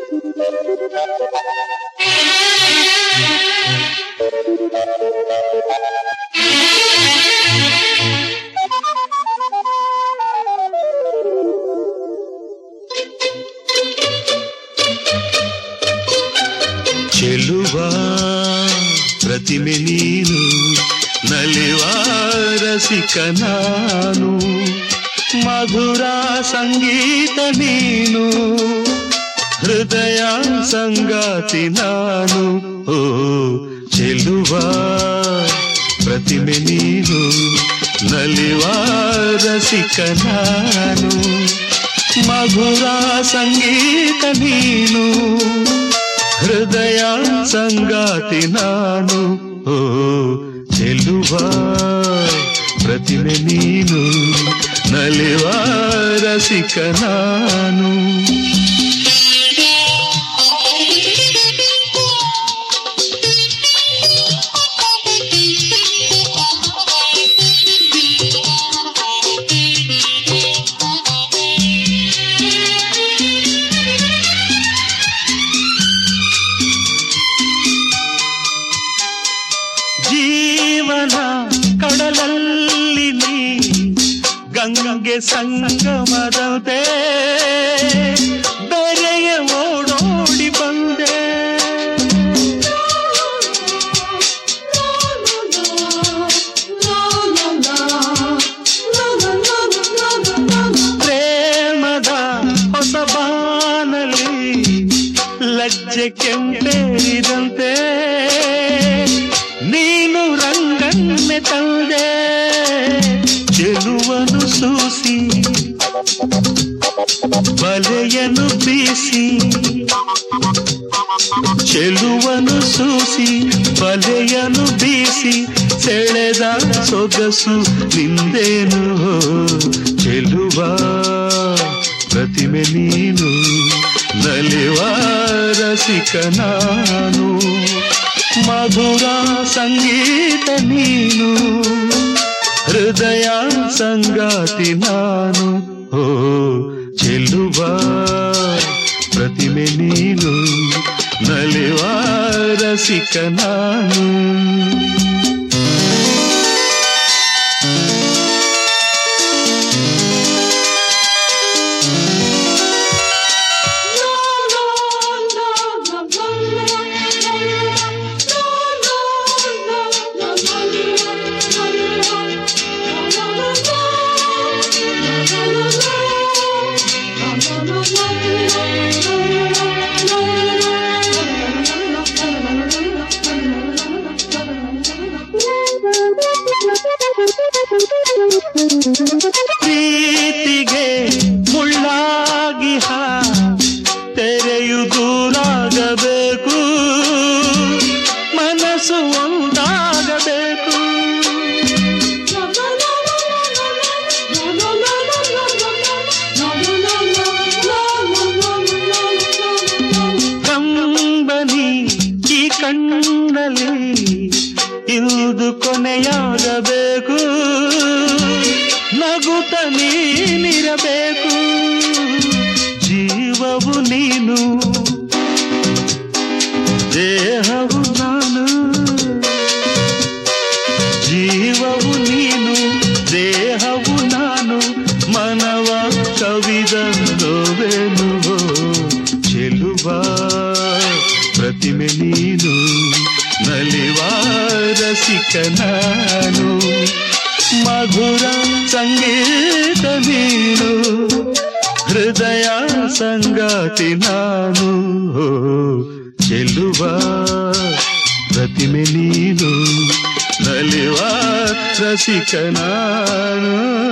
ಚೆಲುವ ಪ್ರತಿಮೆ ನೀನು, ನಲಿವ ರಸಿಕ ನಾನು, ಮಧುರ ಸಂಗೀತ ನೀನು, ಹೃದಯ ಸಂಗಾತಿ ನಾನು. ಓ ಚೆಲುವ ಪ್ರತಿಮೆ ನೀನು, ನಲಿವ ರಸಿಕ ನಾನು, ಮಧುರ ಸಂಗೀತ ನೀನು, ಹೃದಯ ಸಂಗಾತಿ ನಾನು. ಓ ಚೆಲುವ ಪ್ರತಿಮೆ ನೀನು, ನಲಿವ ರಸಿಕ ನಾನು. ಜೀವನ ಕಡಲಲ್ಲಿ ನೀ ಗಂಗೆ ಸಂಗಮದಂತೆ ಬೆರೆಯ ಓಡೋಡಿ ಬಂದೆ. ಪ್ರೇಮದ ಹೊಸ ಬಾನಲಿ ಲಜ್ಜೆ ಕೆಂಪೇರಿದಂತೆ ನೀನು ರಂಗನ್ನೆ ತಂದೆ. ಚೆಲುವನು ಸೂಸಿ ಬಲೆಯನು ಬೀಸಿ, ಚೆಲುವನು ಸೂಸಿ ಬಲೆಯನು ಬೀಸಿ, ಸೆಳೆದ ಸೊಗಸು ನಿಂದೇನು. ಚೆಲುವ ಪ್ರತಿಮೆ ನೀನು, ನಲಿವ ರಸಿಕ ನಾನು, ಮಧುರ ಸಂಗೀತ ನೀನು, ಹೃದಯ ಸಂಗಾತಿ ನಾನು. ಓ ಚೆಲುವ ಪ್ರತಿಮೆ ನೀನು, ನಲಿವ ರಸಿಕ ನಾನು. ಪ್ರೀತಿಗೆ ಮುಳ್ಳಾಗಿ ತೆರೆಯು ದೂರಾಗಬೇಕು, ಮನಸ್ಸು ಒಂದಾಗಬೇಕು. ಕಂಬನಿ ಈ ಕಣ್ಣಲ್ಲಿ ಇಂದು ಕೊನೆಯಾಗಬೇಕು, ನಗುತ್ತ ನೀನಿರಬೇಕು. ಜೀವವು ನೀನು, ದೇಹವು ನಾನು, ಜೀವವು ನೀನು, ದೇಹವು ನಾನು, ಮನವ ಕವಿದಲ್ಲೋವೇನು. ಚೆಲುವ ಪ್ರತಿಮೆ ನೀನು, ನಲಿವ ರಸಿಕ ನಾನು, ಮಧುರ ಸಂಗೀತ ನೀನು, ಹೃದಯ ಸಂಗಾತಿ ನಾನು. ಚೆಲುವ ಪ್ರತಿಮೆ ನೀನು, ನಲಿವ ರಸಿಕ ನಾನು.